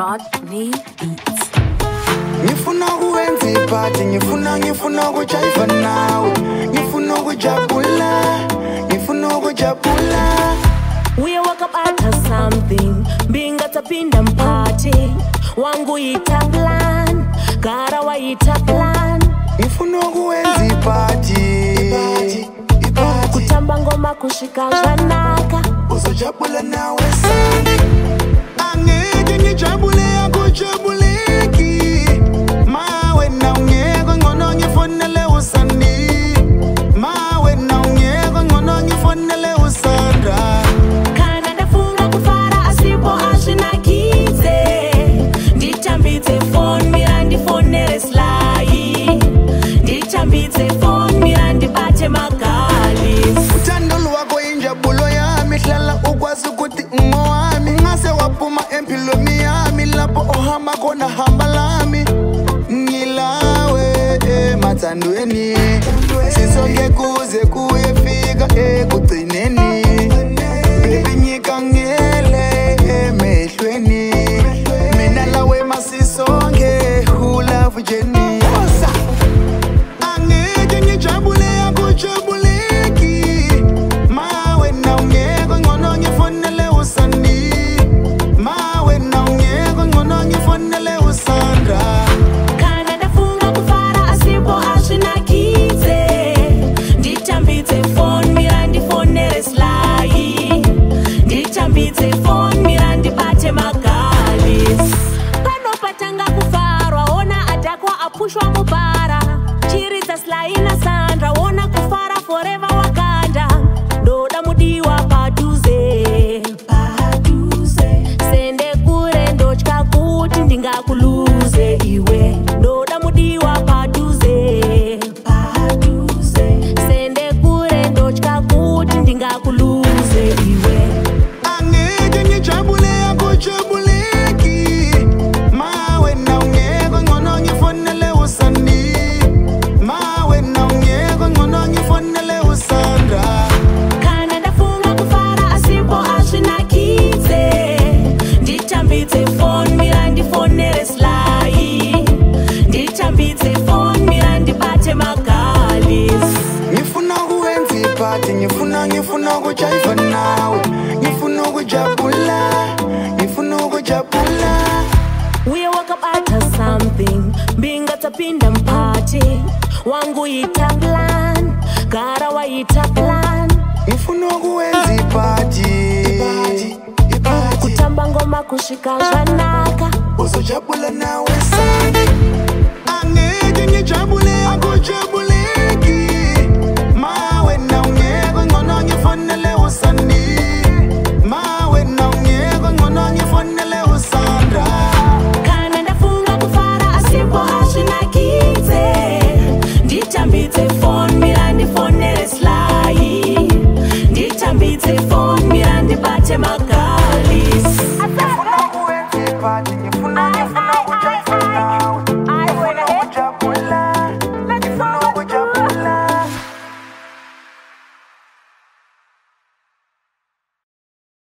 Rodney Beats. Ngifuna kuwenza iphathi, ngifuna ukujaiva nawe, ngifuna ukujabula. We woke up after something, binga tapinda mpati. Wangu ita plan, gara wa ita plan. Ngifuna kuwenza iphathi, kutamba ngoma kushika janaka, uzojabula nawe Sunday. Angeke ngijabule akujabuleki, mawe na ungeke ngono ngifonele uSunday. Mawe na ungeke ngono ngifonele uSandra. Kana ndafunga kufara asipo ashinakize. Ndichambitse phone mirandi fonere slai. Ndichambitse phone mirandi bate magali. Uthando lwakho injabulo yami, hlala ukwazi ukuthi ngowami. Ngase waphuma empilweni yami, lapho ohamba khona hamba lami. Ngilawe emathandweni, sisonke kuze kuyefika ekugcineni. Binyika ngele emehlweni, mina lawe masisonke love journey. Angeke ngijabule akujabuleki, mawe na ungeke ngono ngifonele uSunday. Mawe na ungeke ngono ngifonele uSandra. Kana ndafunga kufara asipo ashinakize. Ndichambitse phone mirandi fonere slai. Ndichambitse phone mirandi bate magali. Panopatanga kufarwa, ona atakwa apushwa mubara. Chiriza slai na Sandra, ona kufara forever wakanda. Ndoda mudiwa paduze. Sende kure ndochka kuti ndingakuluze iwe. Ndoda mudiwa paduze. Sende kure ndochka kuti ndingakuluze iwe. Angeke ngijabule akujabuleki, mawe na ungeke ngono ngifonele uSunday. Mawe na ungeke ngono ngifonele uSandra. Kana ndafunga kufara asipo ashinakize. Ndichambitse phone mirandi fonere slai. Ndichambitse phone mirandi bate magali. Ngifuna kuwenza iphathi, ngifuna ukujaiva nawe, ngifuna ukujabula. We woke up after something, binga tapinda mpati. Wangu ita plan, gara wa ita plan. Ngifuna kuwenza iphathi, Kutamba ngoma kushika janaka, uzojabula nawe Sunday. Angeke ngijabule akujabuleki, mawe na ungeke ngono ngifonele uSunday. Mawe na ungeke ngono ngifonele uSandra. kana ndafunga kufara asipo ashinakize. Ndichambitse phone mirandi fonere slai. Ndichambitse phone mirandi bate magali. Ngifuna kuwenza iphathi,